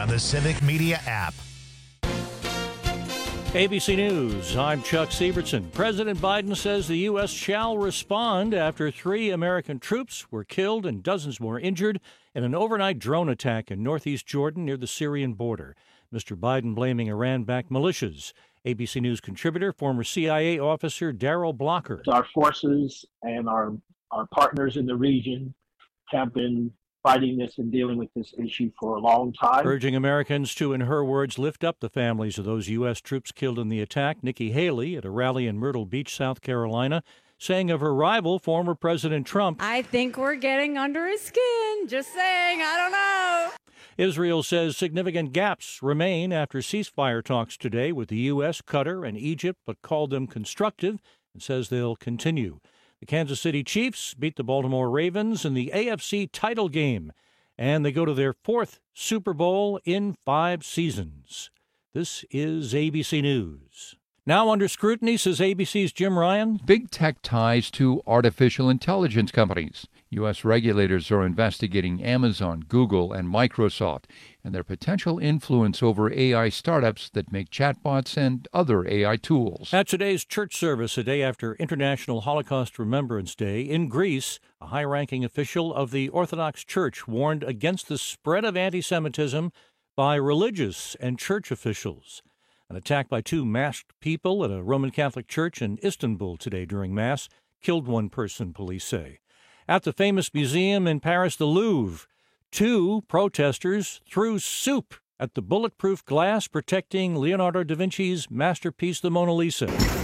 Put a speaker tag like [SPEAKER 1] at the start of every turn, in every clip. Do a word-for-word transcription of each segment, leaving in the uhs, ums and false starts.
[SPEAKER 1] the Civic Media app.
[SPEAKER 2] A B C News, I'm Chuck Sievertson. President Biden says the U S shall respond after three American troops were killed and dozens more injured in an overnight drone attack in northeast Jordan near the Syrian border. Mister Biden blaming Iran-backed militias. A B C News contributor, former C I A officer Daryl Blocker.
[SPEAKER 3] Our forces and our, our partners in the region have been fighting this and dealing with this issue for a long time.
[SPEAKER 2] Urging Americans to, in her words, lift up the families of those U S troops killed in the attack. Nikki Haley at a rally in Myrtle Beach, South Carolina, saying of her rival, former President Trump,
[SPEAKER 4] I think we're getting under his skin. Just saying, I don't know.
[SPEAKER 2] Israel says significant gaps remain after ceasefire talks today with the U S, Qatar, and Egypt, but called them constructive and says they'll continue. The Kansas City Chiefs beat the Baltimore Ravens in the A F C title game, and they go to their fourth Super Bowl in five seasons. This is A B C News. Now under scrutiny, says A B C's Jim Ryan.
[SPEAKER 5] Big tech ties to artificial intelligence companies. U S regulators are investigating Amazon, Google, and Microsoft and their potential influence over A I startups that make chatbots and other A I tools.
[SPEAKER 2] At today's church service, a day after International Holocaust Remembrance Day, in Greece, a high-ranking official of the Orthodox Church warned against the spread of anti-Semitism by religious and church officials. An attack by two masked people at a Roman Catholic church in Istanbul today during Mass killed one person, police say. At the famous museum in Paris, the Louvre, two protesters threw soup at the bulletproof glass protecting Leonardo da Vinci's masterpiece, the Mona Lisa.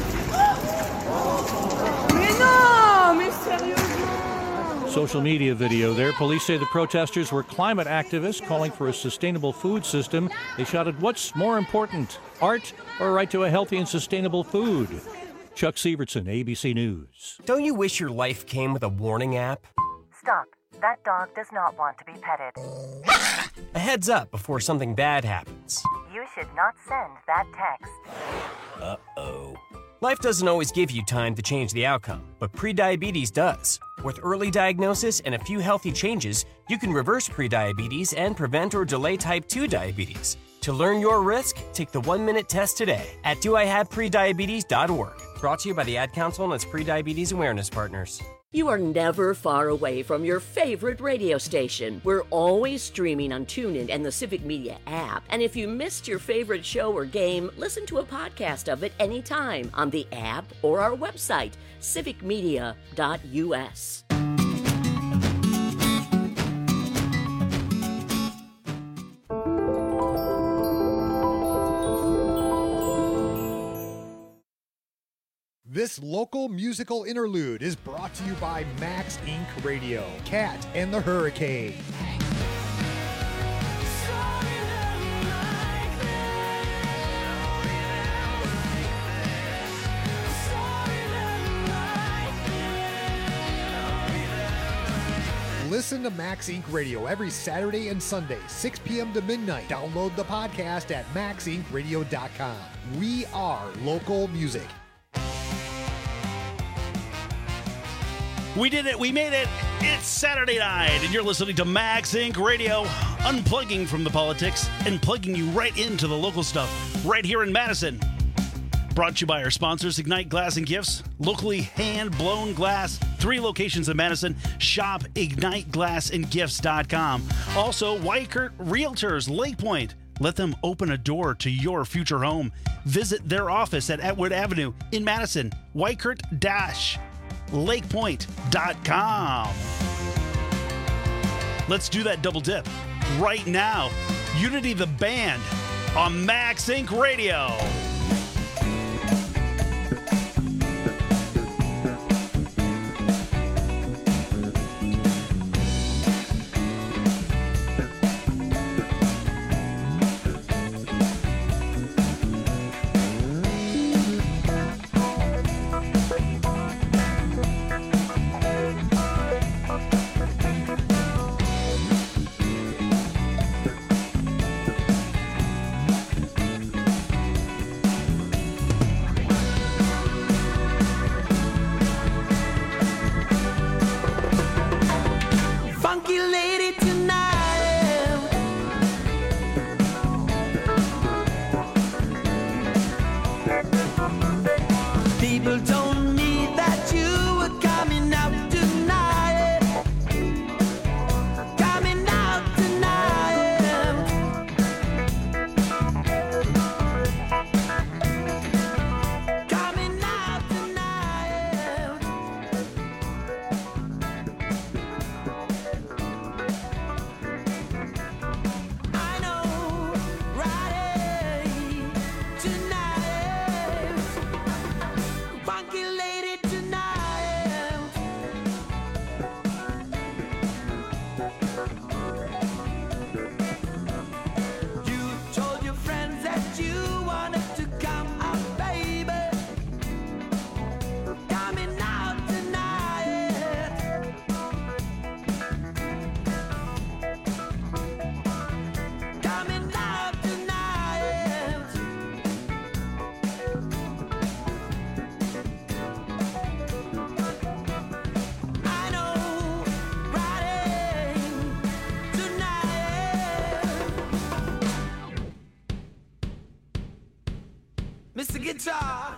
[SPEAKER 2] Social media video there. Police say the protesters were climate activists calling for a sustainable food system. They shouted, "What's more important, art or a right to a healthy and sustainable food?" Chuck Sievertson, A B C News.
[SPEAKER 6] Don't you wish your life came with a warning app?
[SPEAKER 7] Stop. That dog does not want to be petted.
[SPEAKER 6] A heads up before something bad happens.
[SPEAKER 7] You should not send that text.
[SPEAKER 6] Uh-oh. Life doesn't always give you time to change the outcome, but prediabetes does. With early diagnosis and a few healthy changes, you can reverse prediabetes and prevent or delay type two diabetes. To learn your risk, take the one-minute test today at do I have prediabetes dot org. Brought to you by the Ad Council and its prediabetes awareness partners.
[SPEAKER 8] You are never far away from your favorite radio station. We're always streaming on TuneIn and the Civic Media app. And if you missed your favorite show or game, listen to a podcast of it anytime on the app or our website, civic media dot u s.
[SPEAKER 9] This local musical interlude is brought to you by Max Incorporated. Radio, Cat and the Hurricane. Listen to Max Incorporated. Radio every Saturday and Sunday, six p.m. to midnight. Download the podcast at max inc radio dot com. We are local music.
[SPEAKER 10] We did it. We made it. It's Saturday night, and you're listening to Max Incorporated. Radio, unplugging from the politics and plugging you right into the local stuff right here in Madison. Brought to you by our sponsors, Ignite Glass and Gifts, locally hand-blown glass, three locations in Madison. Shop ignite glass and gifts dot com. Also, Weichert Realtors, Lake Point. Let them open a door to your future home. Visit their office at Atwood Avenue in Madison. Weichert dash lake point dot com. Let's do that double dip right now. Unity the Band on Max Incorporated. Radio.
[SPEAKER 1] Mister Guitar.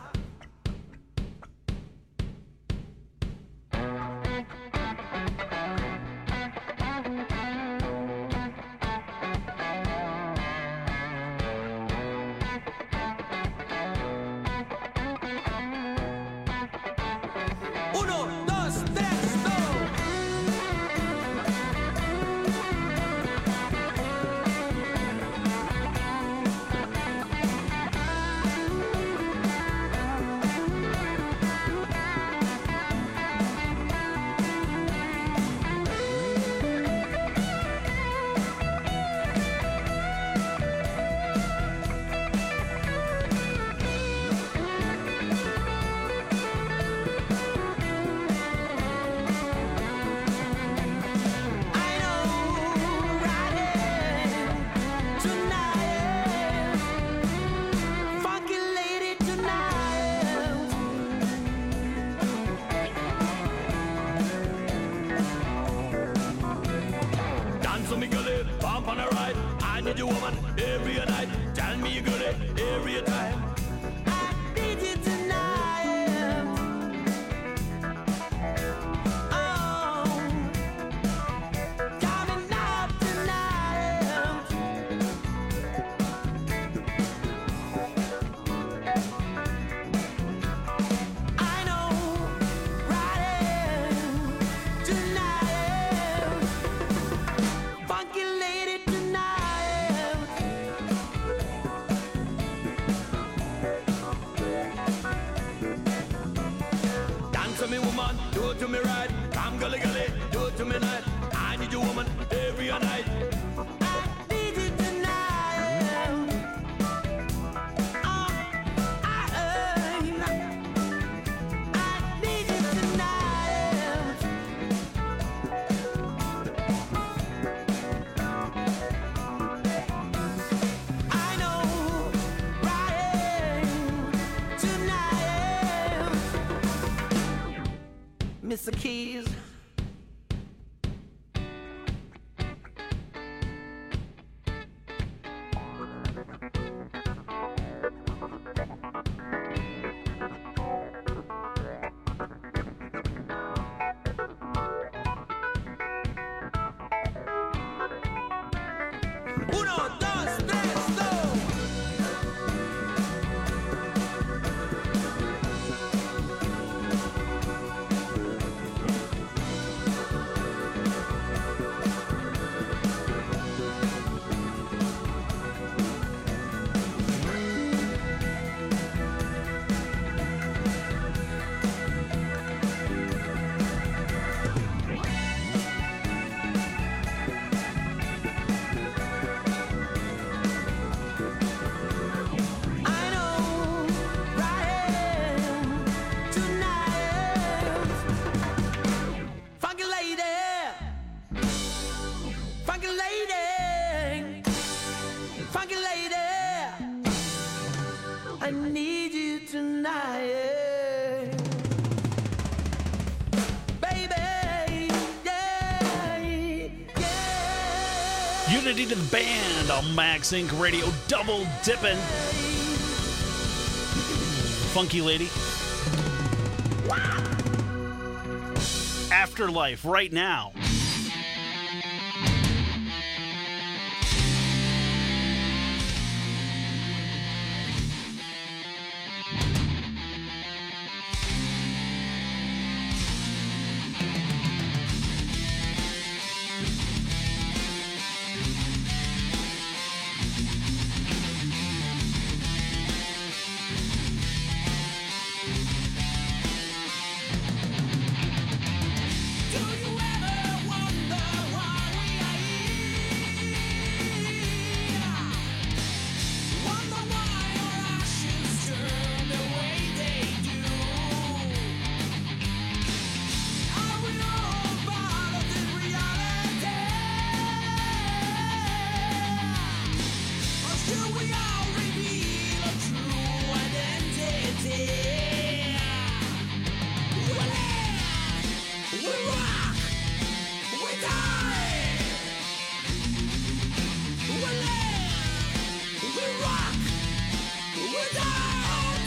[SPEAKER 1] Uno, dos, tres, go. Mister Keys. Uno, dos, tres, go.
[SPEAKER 10] Unity to the band on Max Inc Radio, double dipping. Funky Lady. Afterlife right now. We rock, we die.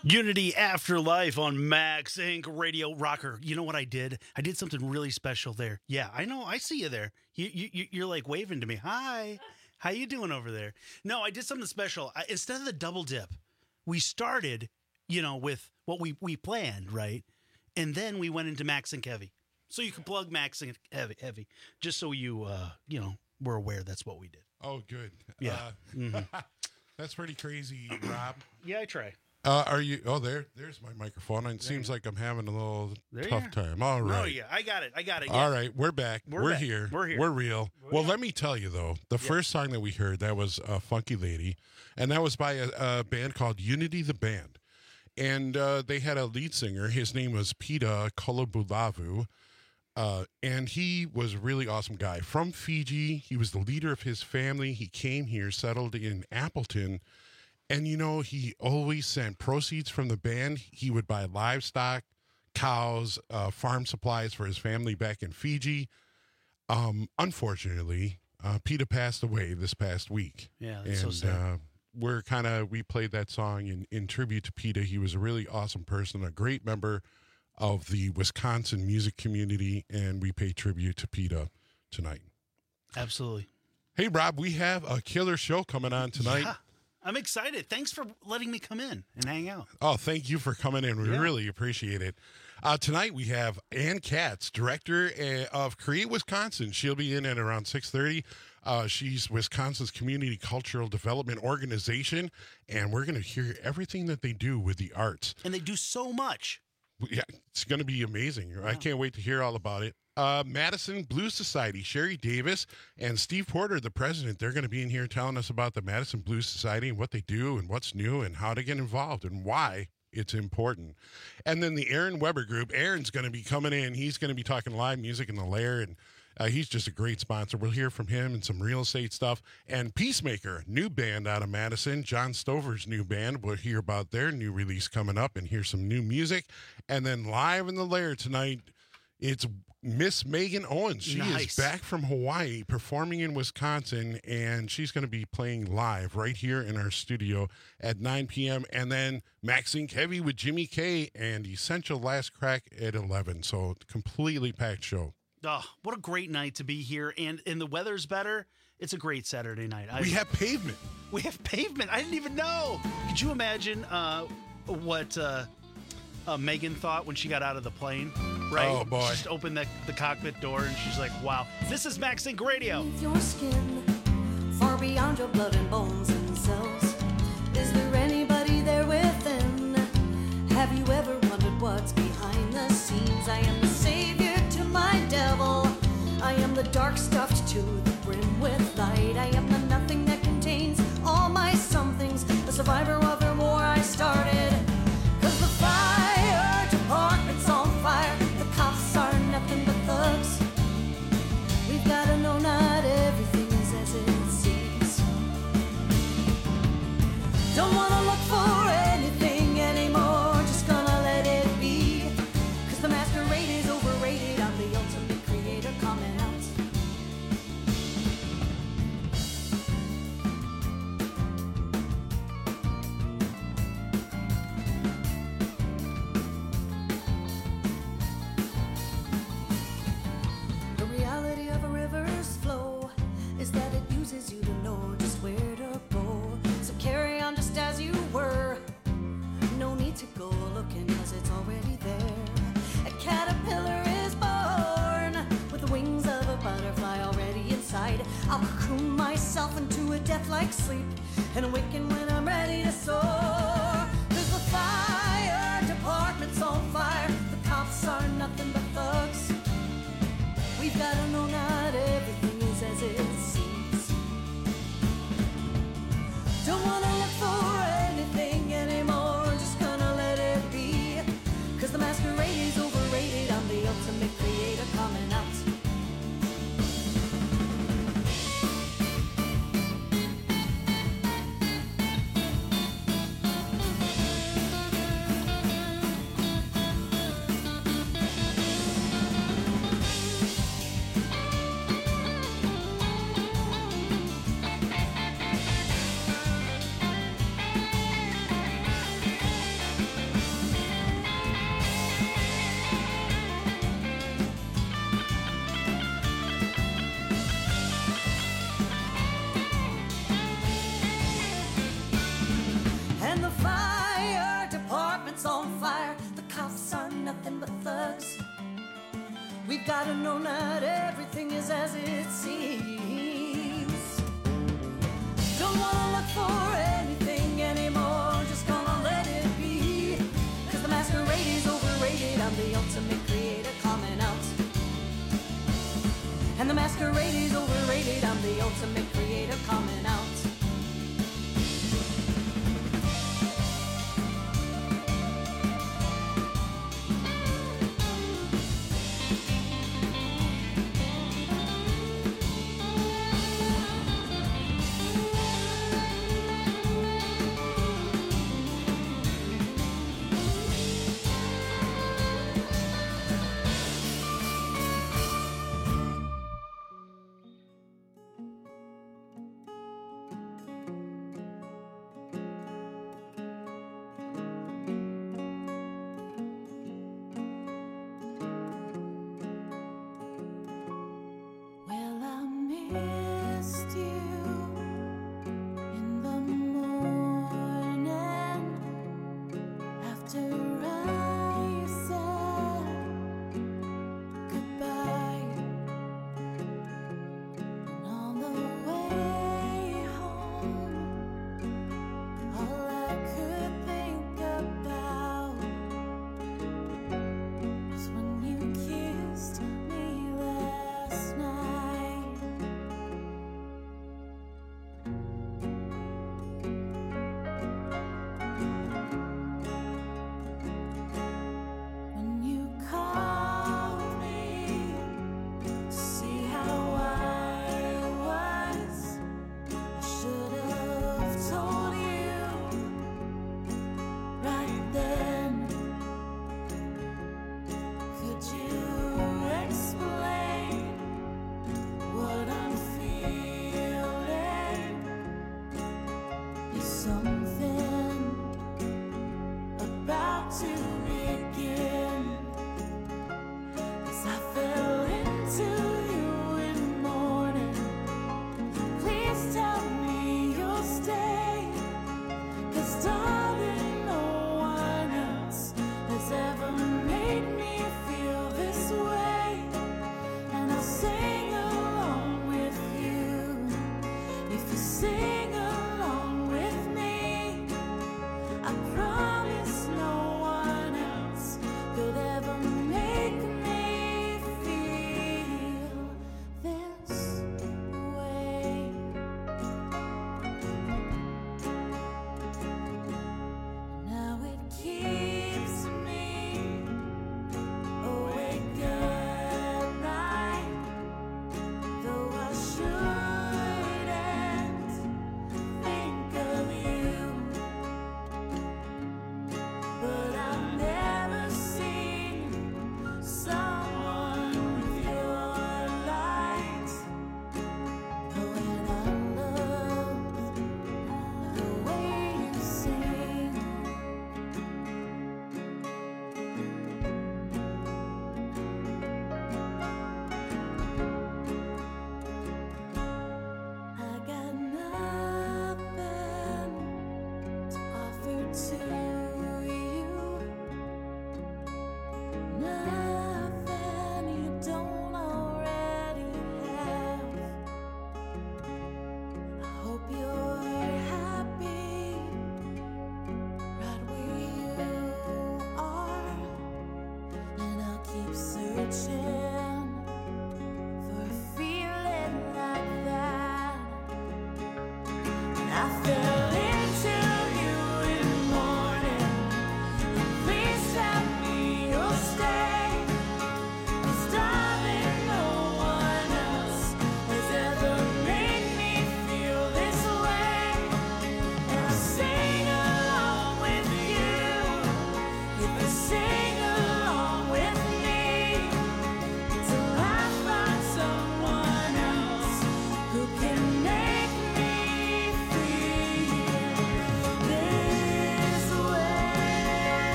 [SPEAKER 10] Unity Afterlife on Max Incorporated. Radio. Rocker, you know what I did? I did something really special there. Yeah, I know. I see you there. You, you, you're like waving to me. Hi. How you doing over there? No, I did something special. I, instead of the double dip, we started, you know, with what we, we planned, right? And then we went into Max and Heavy. So you can plug Max and Heavy, heavy just so you, uh, you know, were aware that's what we did.
[SPEAKER 11] Oh, good.
[SPEAKER 10] Yeah.
[SPEAKER 11] Uh,
[SPEAKER 10] mm-hmm.
[SPEAKER 11] That's pretty crazy, Rob.
[SPEAKER 10] Yeah, I try.
[SPEAKER 11] Uh, are you? Oh, there, there's my microphone. And it seems like I'm having a little
[SPEAKER 10] There
[SPEAKER 11] tough
[SPEAKER 10] you are.
[SPEAKER 11] time. All right.
[SPEAKER 10] Oh, yeah. I got it. I got it. Yeah.
[SPEAKER 11] All right, we're back.
[SPEAKER 10] We're
[SPEAKER 11] We're,
[SPEAKER 10] back.
[SPEAKER 11] here.
[SPEAKER 10] We're here.
[SPEAKER 11] We're real. Well, let me tell you though, the first song that we heard that was uh, "Funky Lady," and that was by a, a band called Unity the Band, and uh, they had a lead singer. His name was Pita Kolobulavu, uh, and he was a really awesome guy from Fiji. He was the leader of his family. He came here, settled in Appleton. And, you know, he always sent proceeds from the band. He would buy livestock, cows, uh, farm supplies for his family back in Fiji. Um, unfortunately, uh, Peter passed away this past week.
[SPEAKER 10] Yeah, that's
[SPEAKER 11] and,
[SPEAKER 10] so sad.
[SPEAKER 11] Uh, we're kind of, we played that song in, in tribute to Peter. He was a really awesome person, a great member of the Wisconsin music community, and we pay tribute to Peter tonight.
[SPEAKER 10] Absolutely.
[SPEAKER 11] Hey, Rob, we have a killer show coming on tonight.
[SPEAKER 10] Yeah. I'm excited. Thanks for letting me come in and hang out.
[SPEAKER 11] Oh, thank you for coming in. We
[SPEAKER 10] Yeah.
[SPEAKER 11] really appreciate it. Uh, tonight we have Ann Katz, director uh, of Create Wisconsin. She'll be in at around six thirty. Uh, she's Wisconsin's Community Cultural Development Organization, and we're going to hear everything that they do with the arts.
[SPEAKER 10] And they do so much.
[SPEAKER 11] Yeah, it's going to be amazing. I can't wait to hear all about it. Uh, Madison Blues Society, Sherry Davis and Steve Porter, the president, they're going to be in here telling us about the Madison Blues Society and what they do and what's new and how to get involved and why it's important. And then the Aaron Weber Group, Aaron's going to be coming in. He's going to be talking live music in the Lair, and uh, he's just a great sponsor. We'll hear from him and some real estate stuff. And Peacemaker, new band out of Madison, John Stover's new band. We'll hear about their new release coming up and hear some new music. And then live in the Lair tonight, it's Miss Megan Owens. She
[SPEAKER 10] Nice.
[SPEAKER 11] is back from Hawaii performing in Wisconsin, and she's going to be playing live right here in our studio at nine p.m. And then Max Inc Heavy with Jimmy K and Essential Last Crack at eleven. So completely packed show.
[SPEAKER 10] Oh, what a great night to be here. And and the weather's better. It's a great Saturday night. I,
[SPEAKER 11] We have pavement.
[SPEAKER 10] we have pavement. I didn't even know. Could you imagine uh, what uh, uh, Megan thought when she got out of the plane? Right?
[SPEAKER 11] Oh, boy.
[SPEAKER 10] She just opened the, the cockpit door and she's like, wow. This is Max Inc Radio.
[SPEAKER 12] Your skin, far beyond your blood and bones and cells. Is there anybody there within? Have you ever wondered what's behind the scenes? I am the savior to my devil. I am the dark stuffed to the brim with light. I am the nothing that contains all my somethings. A survivor of the war I started. Cause the fire department's on fire. The cops are nothing but thugs. We've gotta know not everything is as it seems. Don't wanna look for anything anymore. Just gonna let it be. Cause the masquerade is overrated. I'm the ultimate creator coming out. The reality of a river's flow is that it uses you to know just where to go. So carry on just as you were. No need to go looking cause it's already there. A caterpillar is born with the wings of a butterfly already inside. I'll cocoon myself into a death-like sleep and awaken when I'm ready to soar. Cause the fire department's on fire. The cops are nothing but thugs. We've gotta know not everything is as it seems. Don't wanna look for anything anymore. Just gonna let it be. Cause the masquerade is overrated. I'm the ultimate creator coming out. nothing but thugs. We've gotta know not everything is as it seems. Don't wanna look for anything anymore, just gonna let it be. Cause the masquerade is overrated, I'm the ultimate creator coming out. And the masquerade is overrated, I'm the ultimate creator coming out.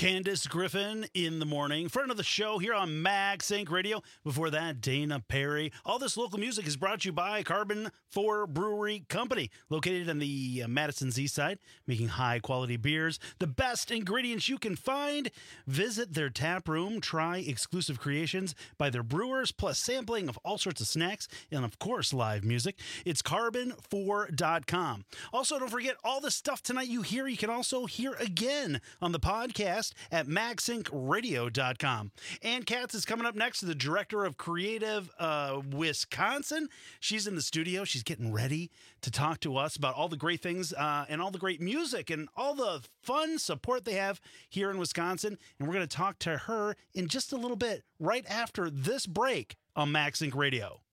[SPEAKER 10] Candace Griffin in the morning. Friend of the show here on Mag Sync Radio. Before that, Dana Perry. All this local music is brought to you by Carbon four Brewery Company, located on the uh, Madison's east side, making high-quality beers. The best ingredients you can find. Visit their tap room. Try exclusive creations by their brewers, plus sampling of all sorts of snacks and, of course, live music. It's carbon four dot com. Also, don't forget, all the stuff tonight you hear, you can also hear again on the podcast at mag sync radio dot com. Ann Katz is coming up next, the director of Creative uh, Wisconsin. She's in the studio. She's getting ready to talk to us about all the great things uh, and all the great music and all the fun support they have here in Wisconsin. And we're going to talk to her in just a little bit, right after this break on Mag Sync Radio.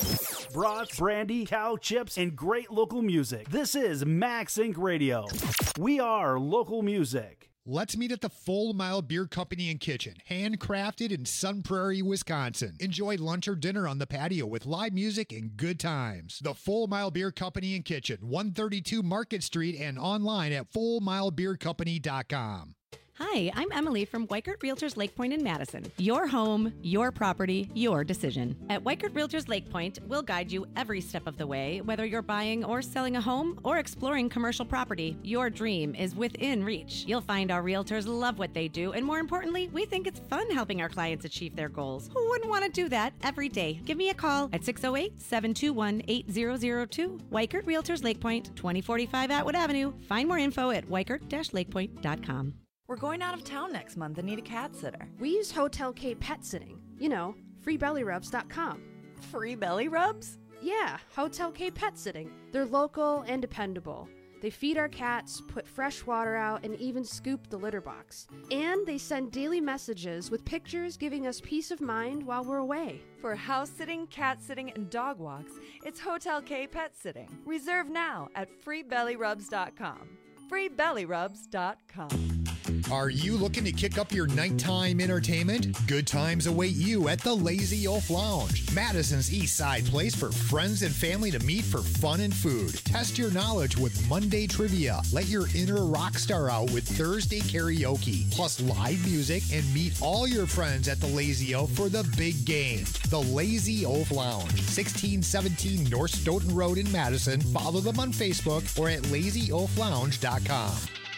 [SPEAKER 10] Brats, brandy, cow chips, and great local music. This is Mag Sync Radio. We are local music.
[SPEAKER 9] Let's meet at the Full Mile Beer Company and Kitchen, handcrafted in Sun Prairie, Wisconsin. Enjoy lunch or dinner on the patio with live music and good times. The Full Mile Beer Company and Kitchen, one thirty-two Market Street, and online at full mile beer company dot com.
[SPEAKER 13] Hi, I'm Emily from Weichert Realtors Lake Point in Madison. Your home, your property, your decision. At Weichert Realtors Lake Point, we'll guide you every step of the way. Whether you're buying or selling a home or exploring commercial property, your dream is within reach. You'll find our realtors love what they do, and more importantly, we think it's fun helping our clients achieve their goals. Who wouldn't want to do that every day? Give me a call at six oh eight, seven two one, eight zero zero two. Weichert Realtors Lake Point, twenty forty-five Atwood Avenue. Find more info at weichert dash lake point dot com.
[SPEAKER 14] We're going out of town next month and need a cat sitter.
[SPEAKER 15] We use Hotel K Pet Sitting. You know, free belly rubs dot com.
[SPEAKER 14] Free belly rubs?
[SPEAKER 15] Yeah, Hotel K Pet Sitting. They're local and dependable. They feed our cats, put fresh water out, and even scoop the litter box. And they send daily messages with pictures giving us peace of mind while we're away.
[SPEAKER 14] For house sitting, cat sitting, and dog walks, it's Hotel K Pet Sitting. Reserve now at free belly rubs dot com. free belly rubs dot com.
[SPEAKER 9] Are you looking to kick up your nighttime entertainment? Good times await you at the Lazy Oaf Lounge, Madison's East Side place for friends and family to meet for fun and food. Test your knowledge with Monday trivia. Let your inner rock star out with Thursday karaoke, plus live music, and meet all your friends at the Lazy Oaf for the big game. The Lazy Oaf Lounge, sixteen seventeen North Stoughton Road in Madison. Follow them on Facebook or at lazy oaf lounge dot com.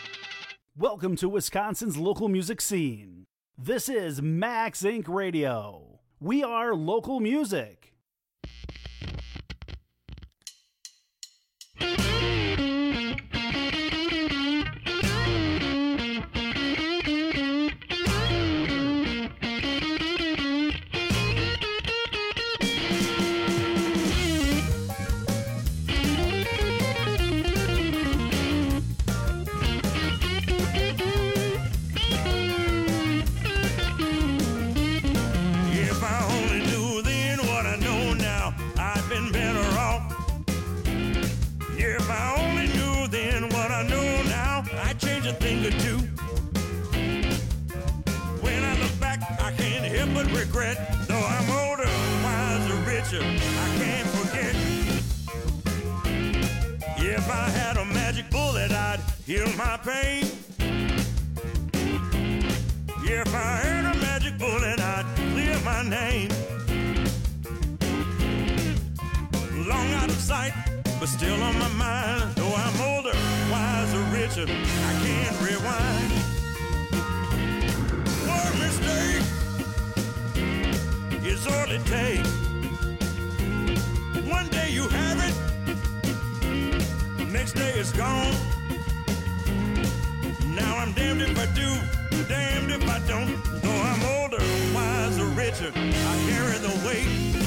[SPEAKER 10] Welcome to Wisconsin's local music scene. This is Mag Sync Radio. We are local music.
[SPEAKER 16] Thing or two. When I look back, I can't help but regret. Though I'm older, wiser, richer, I can't forget. If I had a magic bullet, I'd heal my pain. If I had a magic bullet, I'd clear my name. Long out of sight, but still on my mind. Though I'm older, wiser, richer, I can't rewind. One mistake is all it takes. One day you have it, next day it's gone. Now I'm damned if I do, damned if I don't. Though I'm older, wiser, richer, I carry the weight.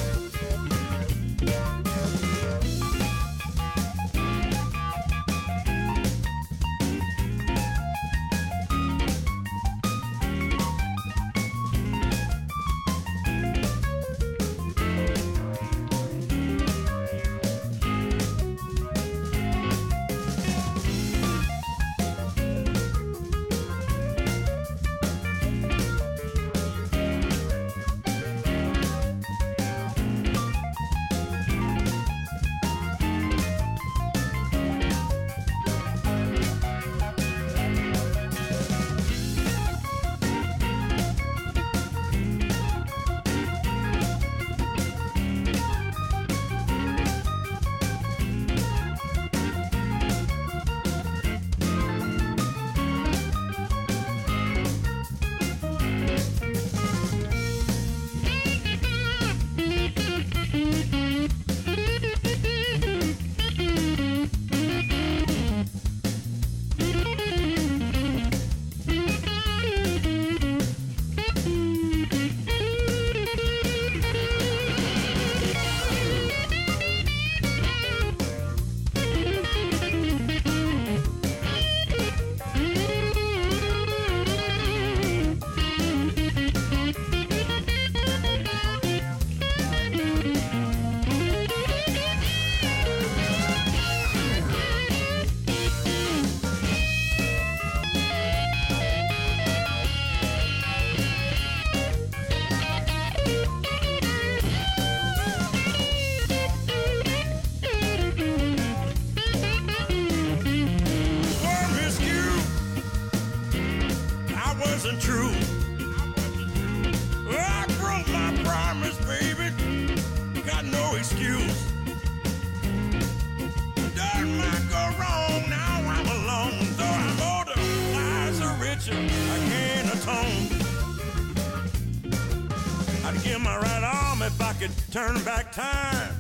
[SPEAKER 16] right arm if I could turn back time.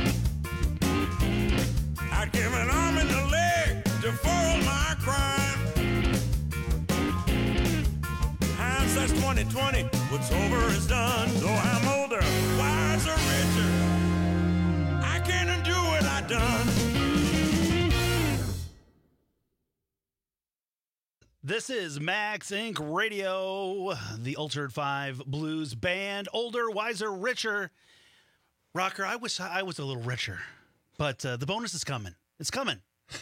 [SPEAKER 16] I'd give an arm and a leg to foil my crime. Hindsight's twenty twenty, what's over is done. Though I'm older, wiser, richer, I can't undo what I done.
[SPEAKER 10] This is Max Incorporated. Radio, the Altered Five Blues Band. Older, wiser, richer. Rocker, I wish I was a little richer, but uh, the bonus is coming. It's coming.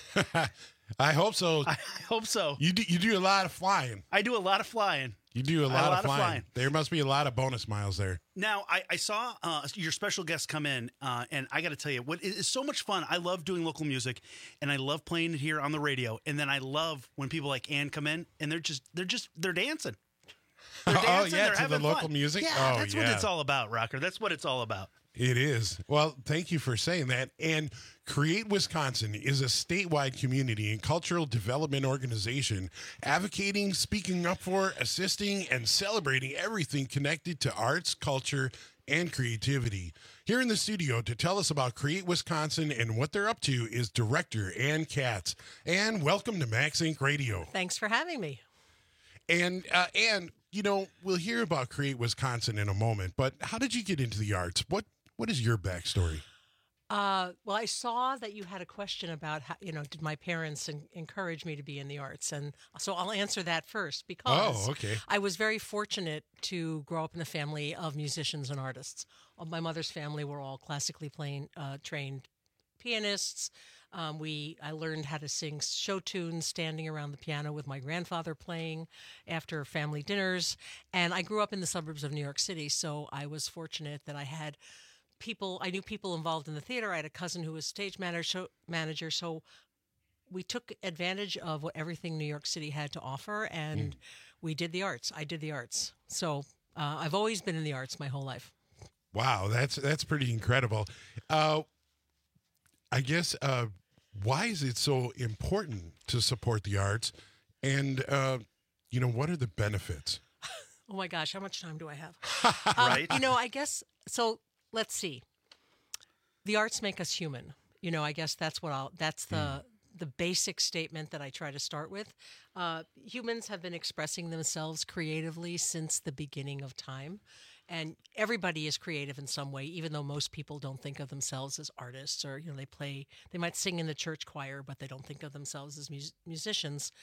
[SPEAKER 11] I hope so.
[SPEAKER 10] I hope so.
[SPEAKER 11] You do, you do a lot of flying.
[SPEAKER 10] I do a lot of flying.
[SPEAKER 11] You do a lot,
[SPEAKER 10] a lot
[SPEAKER 11] of, flying.
[SPEAKER 10] of flying.
[SPEAKER 11] There must be a lot of bonus miles there.
[SPEAKER 10] Now, I, I saw uh, your special guest come in, uh, and I got to tell you, what is so much fun. I love doing local music, and I love playing it here on the radio. And then I love when people like Ann come in, and they're just they're just they're dancing. They're dancing.
[SPEAKER 11] Oh yeah,
[SPEAKER 10] they're
[SPEAKER 11] to the
[SPEAKER 10] having
[SPEAKER 11] local
[SPEAKER 10] fun.
[SPEAKER 11] music.
[SPEAKER 10] Yeah,
[SPEAKER 11] oh,
[SPEAKER 10] that's
[SPEAKER 11] yeah.
[SPEAKER 10] what it's all about, Rocker. That's what it's all about.
[SPEAKER 11] It is. Well, thank you for saying that. And Create Wisconsin is a statewide community and cultural development organization advocating, speaking up for, assisting, and celebrating everything connected to arts, culture, and creativity. Here in the studio to tell us about Create Wisconsin and what they're up to is Director Ann Katz. Ann, welcome to Max Incorporated. Radio.
[SPEAKER 17] Thanks for having me.
[SPEAKER 11] And uh, Ann, you know, we'll hear about Create Wisconsin in a moment, but how did you get into the arts? What What is your backstory?
[SPEAKER 17] Uh, well, I saw that you had a question about how, you know, did my parents en- encourage me to be in the arts? And so I'll answer that first because
[SPEAKER 11] oh, okay.
[SPEAKER 17] I was very fortunate to grow up in a family of musicians and artists. My mother's family were all classically playing, uh, trained pianists. Um, we I learned how to sing show tunes standing around the piano with my grandfather playing after family dinners. And I grew up in the suburbs of New York City, so I was fortunate that I had people, I knew people involved in the theater. I had a cousin who was stage manager, show, manager so we took advantage of what everything New York City had to offer, and mm. we did the arts. I did the arts. So uh, I've always been in the arts my whole life.
[SPEAKER 11] Wow, that's that's pretty incredible. Uh, I guess, uh, why is it so important to support the arts? And, uh, you know, what are the benefits?
[SPEAKER 17] Oh, my gosh, how much time do I have?
[SPEAKER 10] Right.
[SPEAKER 17] Um, you know, I guess, so let's see. The arts make us human. You know, I guess that's what I'll, that's the, mm. the basic statement that I try to start with. Uh, humans have been expressing themselves creatively since the beginning of time. And everybody is creative in some way, even though most people don't think of themselves as artists, or, you know, they play, they might sing in the church choir, but they don't think of themselves as mus- musicians.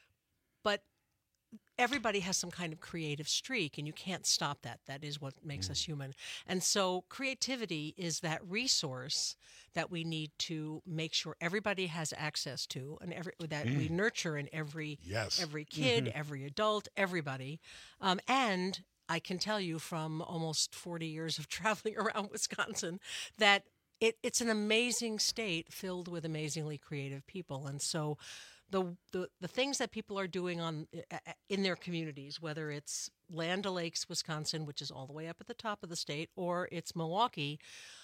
[SPEAKER 17] But everybody has some kind of creative streak, and you can't stop that. That is what makes mm. us human. And so creativity is that resource that we need to make sure everybody has access to, and every, that mm. we nurture in every,
[SPEAKER 11] yes.
[SPEAKER 17] every kid,
[SPEAKER 11] mm-hmm.
[SPEAKER 17] every adult, everybody. Um, and I can tell you from almost forty years of traveling around Wisconsin that it, it's an amazing state filled with amazingly creative people. And so the, the the things that people are doing on in their communities, whether it's Land O'Lakes, Wisconsin, which is all the way up at the top of the state, or it's Milwaukee,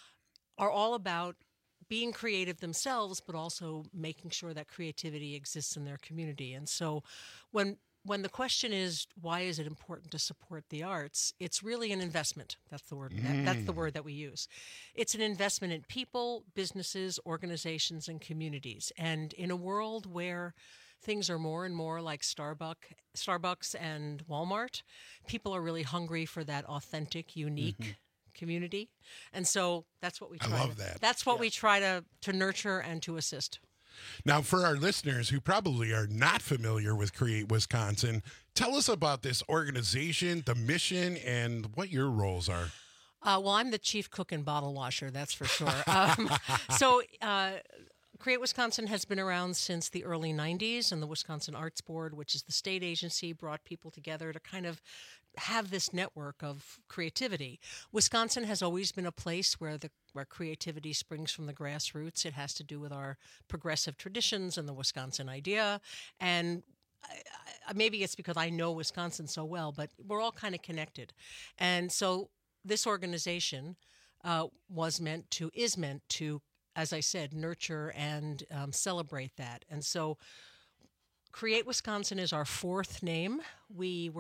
[SPEAKER 17] are all about being creative themselves, but also making sure that creativity exists in their community. And so when When the question is, why is it important to support the arts? It's really an investment. That's the word.
[SPEAKER 11] Mm.
[SPEAKER 17] That, that's the word that we use. It's an investment in people, businesses, organizations, and communities. And in a world where things are more and more like Starbucks, Starbucks and Walmart, people are really hungry for that authentic, unique mm-hmm. community. And so that's what we try.
[SPEAKER 11] I love
[SPEAKER 17] to,
[SPEAKER 11] that.
[SPEAKER 17] That's what
[SPEAKER 11] yeah.
[SPEAKER 17] we try to to nurture and to assist.
[SPEAKER 11] Now, for our listeners who probably are not familiar with Create Wisconsin, tell us about this organization, the mission, and what your roles are.
[SPEAKER 17] Uh, well, I'm the chief cook and bottle washer, that's for sure. um, so uh, Create Wisconsin has been around since the early nineties, and the Wisconsin Arts Board, which is the state agency, brought people together to kind of have this network of creativity. Wisconsin has always been a place where the where creativity springs from the grassroots. It has to do with our progressive traditions and the Wisconsin idea. And I, I, maybe it's because I know Wisconsin so well, but we're all kind of connected. And so this organization uh, was meant to, is meant to, as I said, nurture and um, celebrate that. And so Create Wisconsin is our fourth name. We were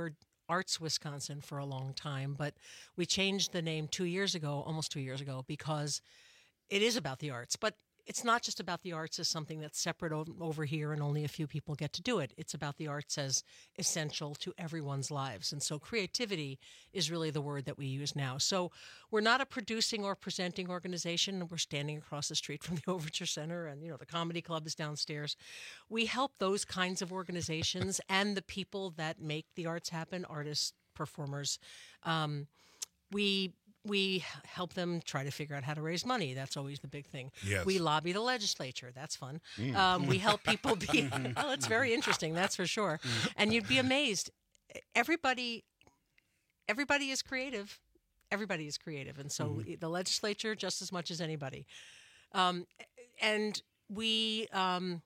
[SPEAKER 17] Arts Wisconsin for a long time, but we changed the name two years ago, almost two years ago, because it is about the arts. But it's not just about the arts as something that's separate o- over here and only a few people get to do it. It's about the arts as essential to everyone's lives. And so creativity is really the word that we use now. So we're not a producing or presenting organization. We're standing across the street from the Overture Center, and, you know, the Comedy Club is downstairs. We help those kinds of organizations and the people that make the arts happen, artists, performers. Um, we We help them try to figure out how to raise money. That's always the big thing.
[SPEAKER 11] Yes.
[SPEAKER 17] We lobby the legislature. That's fun.
[SPEAKER 11] Mm.
[SPEAKER 17] Um, we help people be. Oh, it's very interesting. That's for sure. And you'd be amazed. Everybody, everybody is creative. Everybody is creative, and so
[SPEAKER 11] Mm-hmm.
[SPEAKER 17] the legislature just as much as anybody. Um, and we um,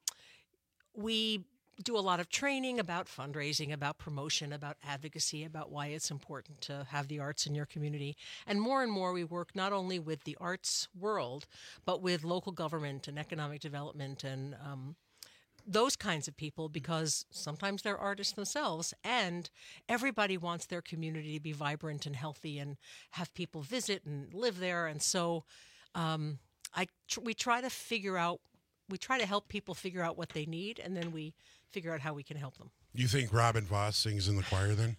[SPEAKER 17] we. do a lot of training about fundraising, about promotion, about advocacy, about why it's important to have the arts in your community. And more and more we work not only with the arts world, but with local government and economic development and um, those kinds of people, because sometimes they're artists themselves, and everybody wants their community to be vibrant and healthy and have people visit and live there. And so um, I tr- we try to figure out We try to help people figure out what they need, and then we figure out how we can help them.
[SPEAKER 11] You think Robin Voss sings in the choir then?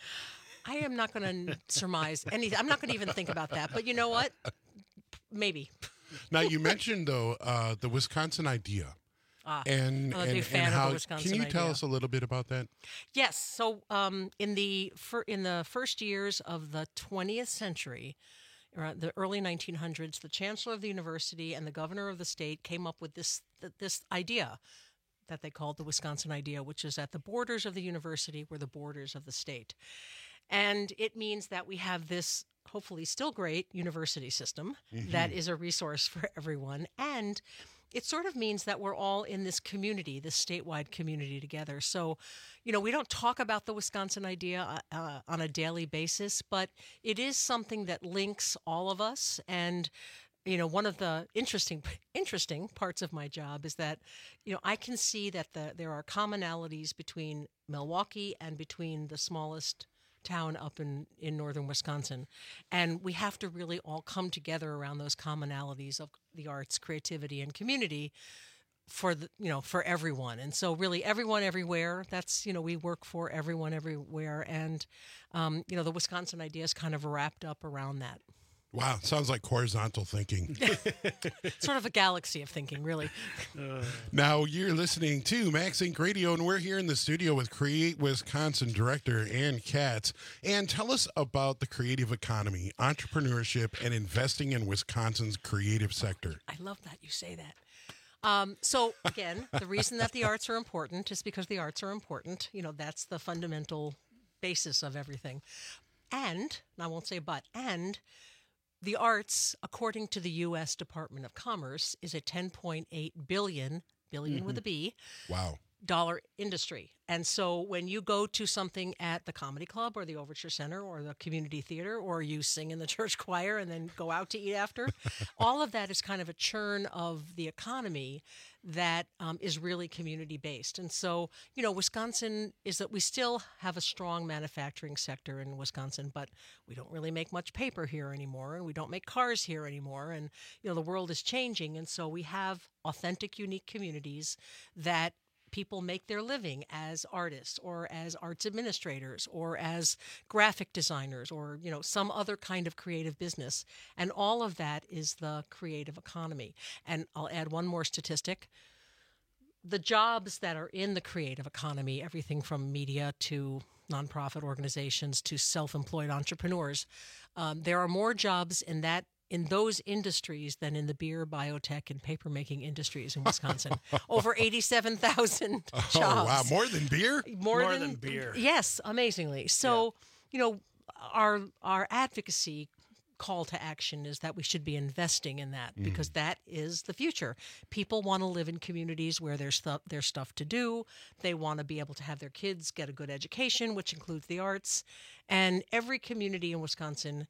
[SPEAKER 17] I am not going to surmise anything. I'm not going to even think about that. But you know what? Maybe.
[SPEAKER 11] Now, you mentioned, though, uh, the Wisconsin idea.
[SPEAKER 17] Ah,
[SPEAKER 11] and
[SPEAKER 17] I'm a
[SPEAKER 11] and,
[SPEAKER 17] big fan
[SPEAKER 11] and
[SPEAKER 17] of
[SPEAKER 11] how,
[SPEAKER 17] the Wisconsin
[SPEAKER 11] Can you tell
[SPEAKER 17] idea.
[SPEAKER 11] us a little bit about that?
[SPEAKER 17] Yes. So um, in the fir- in the first years of the twentieth century, around the early nineteen hundreds, the chancellor of the university and the governor of the state came up with this th- this idea that they called the Wisconsin idea, which is at the borders of the university were the borders of the state. And it means that we have this hopefully still great university system
[SPEAKER 18] Mhm.
[SPEAKER 17] that is a resource for everyone. And it sort of means that we're all in this community, this statewide community together. So, you know, we don't talk about the Wisconsin idea uh, on a daily basis, but it is something that links all of us. And, you know, one of the interesting interesting parts of my job is that, you know, I can see that the, there are commonalities between Milwaukee and between the smallest town up in, in northern Wisconsin. And we have to really all come together around those commonalities of the arts, creativity, and community for the, you know, for everyone. And so really everyone everywhere, that's, you know, we work for everyone everywhere. And, um, you know, the Wisconsin idea is kind of wrapped up around that.
[SPEAKER 11] Wow, sounds like horizontal thinking.
[SPEAKER 17] Sort of a galaxy of thinking, really.
[SPEAKER 11] Now, you're listening to Max Inc Radio, and we're here in the studio with Create Wisconsin director Ann Katz. And tell us about the creative economy, entrepreneurship, and investing in Wisconsin's creative sector.
[SPEAKER 17] I love that you say that. Um, so, again, the reason that the arts are important is because the arts are important. You know, that's the fundamental basis of everything. And, and I won't say but, and the arts, according to the U S Department of Commerce, is a ten point eight billion, billion
[SPEAKER 11] Mm-hmm.
[SPEAKER 17] with a B,
[SPEAKER 11] Wow.
[SPEAKER 17] dollar industry. And so when you go to something at the Comedy Club or the Overture Center or the community theater, or you sing in the church choir and then go out to eat after, all of that is kind of a churn of the economy that um, is really community based. And so, you know, Wisconsin is that we still have a strong manufacturing sector in Wisconsin, but we don't really make much paper here anymore, and we don't make cars here anymore. And, you know, the world is changing. And so we have authentic, unique communities that people make their living as artists or as arts administrators or as graphic designers or, you know, some other kind of creative business. And all of that is the creative economy. And I'll add one more statistic. The jobs that are in the creative economy, everything from media to nonprofit organizations to self-employed entrepreneurs, um, there are more jobs in that in those industries than in the beer, biotech, and paper-making industries in Wisconsin. Over eighty-seven thousand jobs.
[SPEAKER 11] Oh, wow. More than beer?
[SPEAKER 17] More,
[SPEAKER 10] More
[SPEAKER 17] than,
[SPEAKER 10] than beer.
[SPEAKER 17] Yes, amazingly. So, you know, our our advocacy call to action is that we should be investing in that
[SPEAKER 11] Mm.
[SPEAKER 17] because that is the future. People want to live in communities where there's stuff there's stuff to do. They want to be able to have their kids get a good education, which includes the arts. And every community in Wisconsin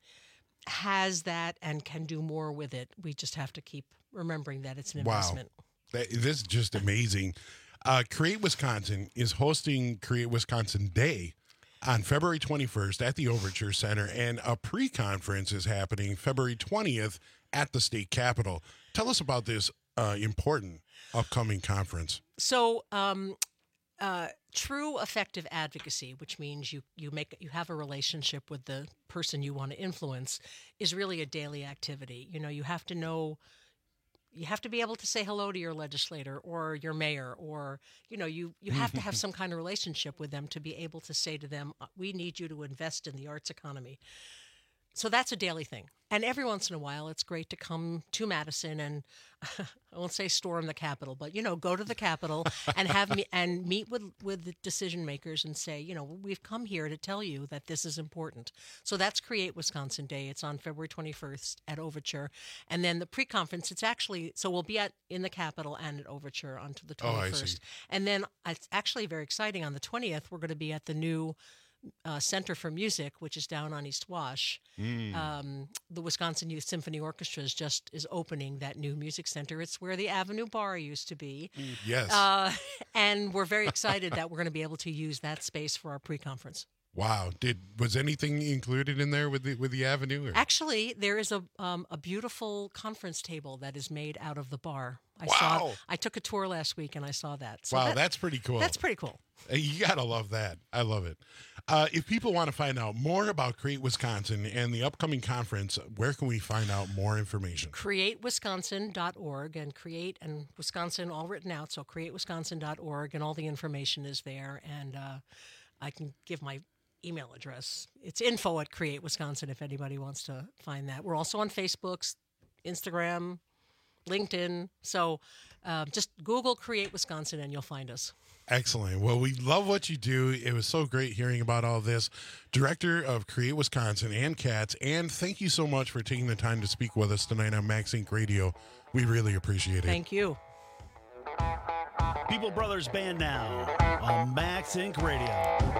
[SPEAKER 17] has that and can do more with it. We just have to keep remembering that it's an investment.
[SPEAKER 11] Wow. That, this is just amazing. Uh, Create Wisconsin is hosting Create Wisconsin Day on February twenty-first at the Overture Center, and a pre-conference is happening February twentieth at the state capitol. Tell us about this uh, important upcoming conference.
[SPEAKER 17] So, um, uh, true effective advocacy, which means you you make you have a relationship with the person you want to influence, is really a daily activity. You know, you have to know. You have to be able to say hello to your legislator or your mayor, or, you know, you, you have to have some kind of relationship with them to be able to say to them, we need you to invest in the arts economy. So that's a daily thing. And every once in a while, it's great to come to Madison and I won't say storm the Capitol, but, you know, go to the Capitol and have me and meet with, with the decision makers and say, you know, we've come here to tell you that this is important. So that's Create Wisconsin Day. It's on February twenty-first at Overture. And then the pre-conference, it's actually, so we'll be at in the Capitol and at Overture onto the twenty-first.
[SPEAKER 11] Oh, I see.
[SPEAKER 17] And then it's actually very exciting. On the twentieth, we're going to be at the new Uh, Center for Music, which is down on East Wash.
[SPEAKER 11] Mm.
[SPEAKER 17] Um, the Wisconsin Youth Symphony Orchestra is just is opening that new music center. It's where the Avenue Bar used to be.
[SPEAKER 11] Yes.
[SPEAKER 17] Uh, and we're very excited that we're going to be able to use that space for our pre-conference.
[SPEAKER 11] Wow. Did was anything included in there with the with the Avenue? Or?
[SPEAKER 17] Actually, there is a um, a beautiful conference table that is made out of the bar. I
[SPEAKER 11] Wow.
[SPEAKER 17] saw. I took a tour last week and I saw that. So
[SPEAKER 11] wow,
[SPEAKER 17] that-
[SPEAKER 11] that's pretty cool.
[SPEAKER 17] That's pretty cool.
[SPEAKER 11] Uh, You gotta love that. I love it. Uh, if people want to find out more about Create Wisconsin and the upcoming conference, where can we find out more information?
[SPEAKER 17] create wisconsin dot org, and Create and Wisconsin all written out. So create wisconsin dot org, and all the information is there. And uh, I can give my email address. It's info at Create Wisconsin if anybody wants to find that. We're also on Facebook, Instagram, LinkedIn. So uh, just Google Create Wisconsin and you'll find us.
[SPEAKER 11] Excellent. Well, we love what you do. It was so great hearing about all this. Director of Create Wisconsin, Ann Katz. Ann, thank you so much for taking the time to speak with us tonight on Max Inc Radio. We really appreciate it.
[SPEAKER 17] Thank you.
[SPEAKER 10] People Brothers Band now on Max Inc Radio.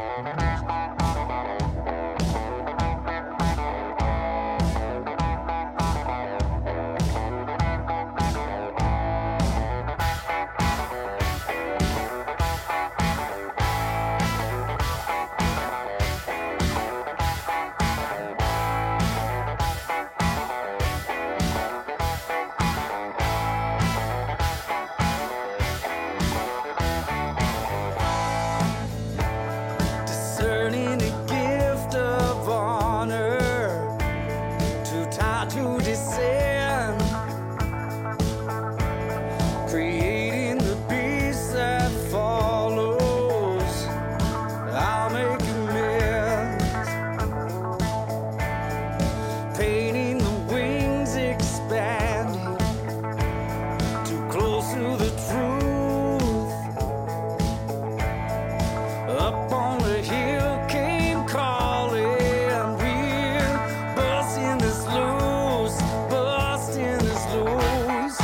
[SPEAKER 1] Discerning a gift of honor, too tired to descend, creating the beast that follows. I'll make amends, painting the wings, expanding, too close to the truth. Up on the hill came calling, we're busting this loose, busting this loose.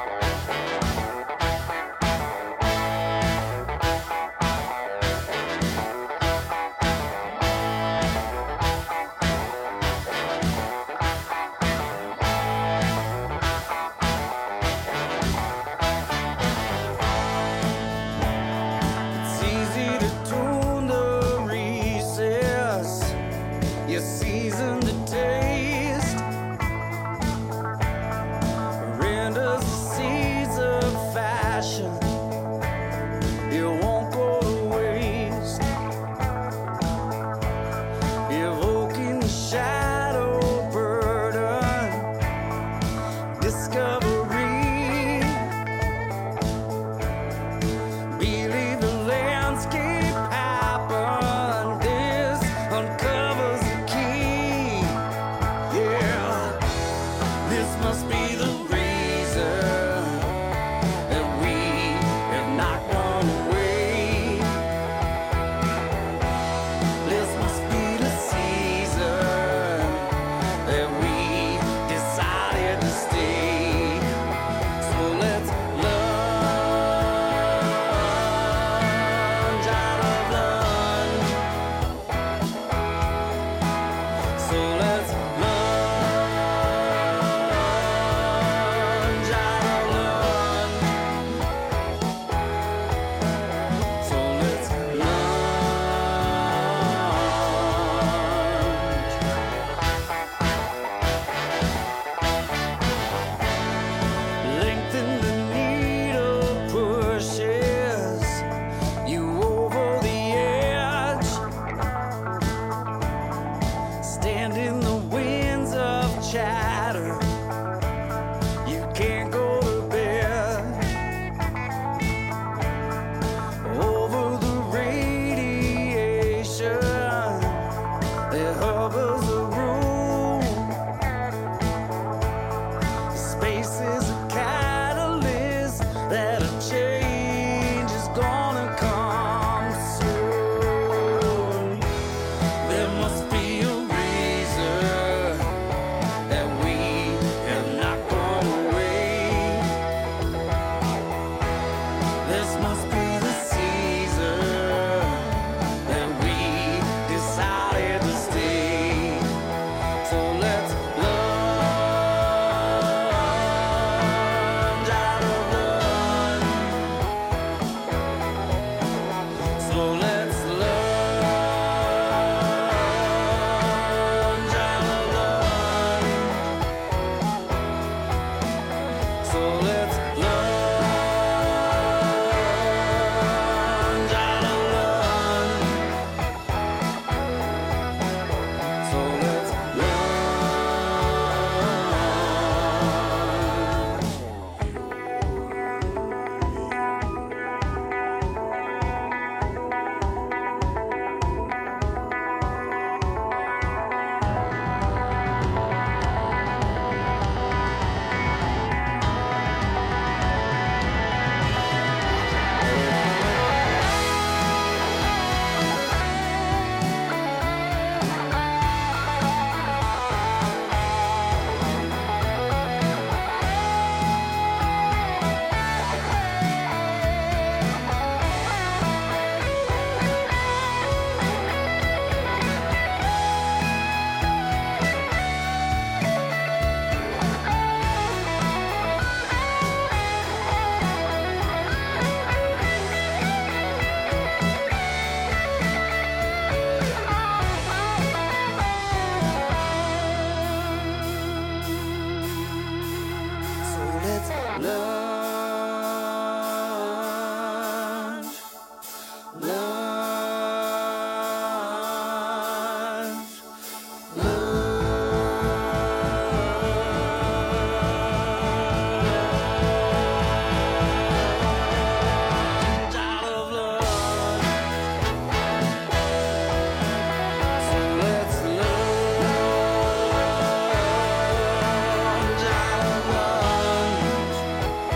[SPEAKER 1] It's easy to tune the recess, you season the taste, renders the seeds of fashion, it won't go to waste, evoking the shadow burden, discovery. Believe the landscape happened. This uncovers the key. Yeah, this must be the reason that we have not gone away. This must be the season that we decided to stay. So let's lunge out of lunge. So let's lunge Lunch.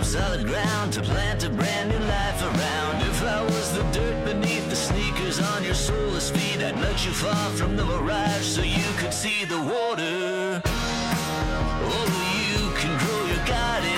[SPEAKER 1] solid ground to plant a brand new life around. If I was the dirt beneath the sneakers on your soulless feet, I'd let you far from the mirage so you could see the water. Oh, you can grow your garden.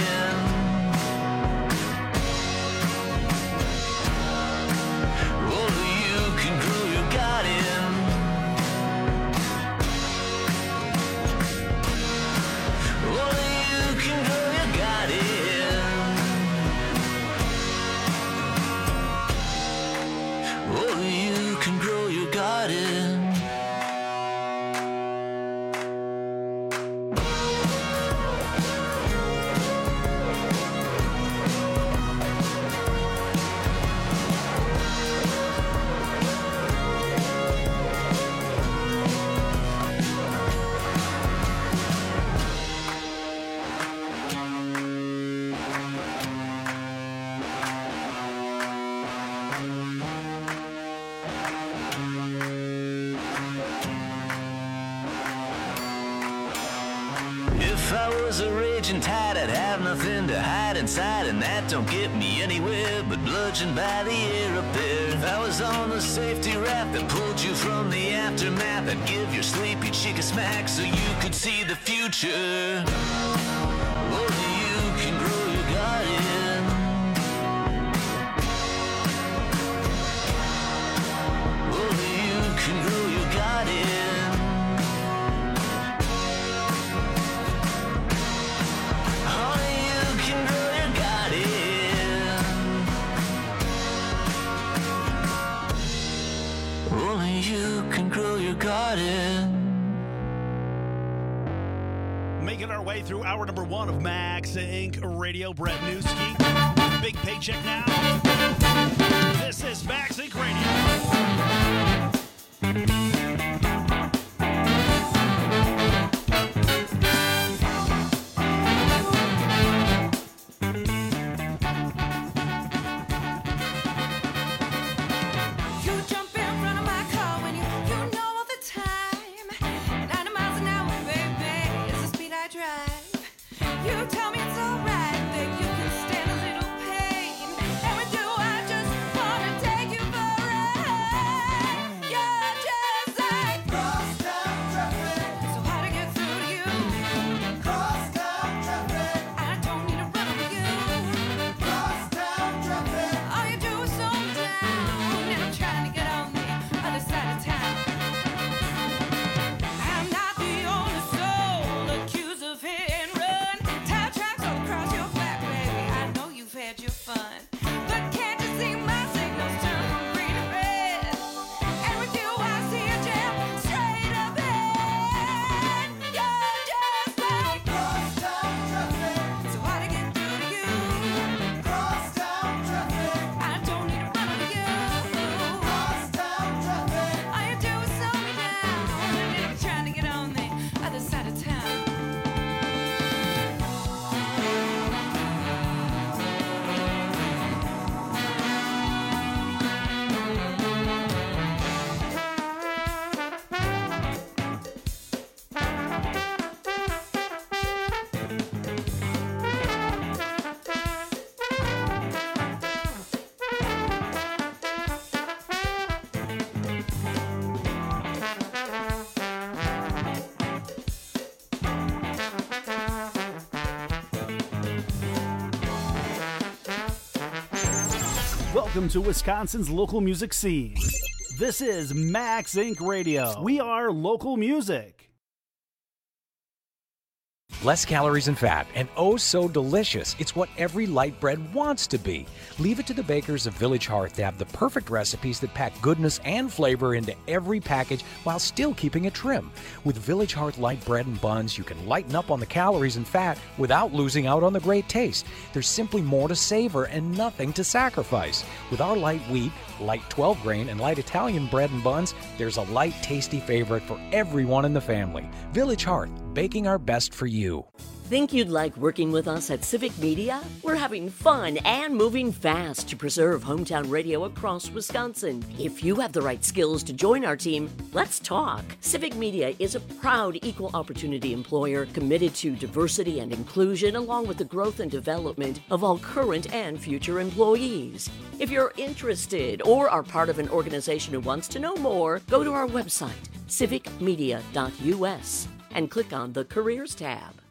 [SPEAKER 1] If I was a raging tide, I'd have nothing to hide inside, and that don't get me anywhere but bludgeoned by the air up there. If I was on the safety raft that pulled you from the aftermath, I'd give your sleepy chick a smack so you could see the future. Only you can grow your garden. Only you can grow your garden. Garden.
[SPEAKER 10] Making our way through hour number one of Max Incorporated. Radio. Brett Newski. Big paycheck now. This is Max Incorporated.
[SPEAKER 18] Welcome to Wisconsin's local music scene. This is Max Incorporated. Radio. We are local music.
[SPEAKER 19] Less calories and fat, and oh so delicious. It's what every light bread wants to be. Leave it to the bakers of Village Hearth to have the perfect recipes that pack goodness and flavor into every package while still keeping it trim. With Village Hearth light bread and buns, you can lighten up on the calories and fat without losing out on the great taste. There's simply more to savor and nothing to sacrifice. With our light wheat, light twelve grain, and light Italian bread and buns, there's a light, tasty favorite for everyone in the family. Village Hearth, baking our best for you.
[SPEAKER 8] Think you'd like working with us at Civic Media? We're having fun and moving fast to preserve hometown radio across Wisconsin. If you have the right skills to join our team, let's talk. Civic Media is a proud equal opportunity employer committed to diversity and inclusion, along with the growth and development of all current and future employees. If you're interested or are part of an organization who wants to know more, go to our website, civic media dot u s, and click on the Careers tab.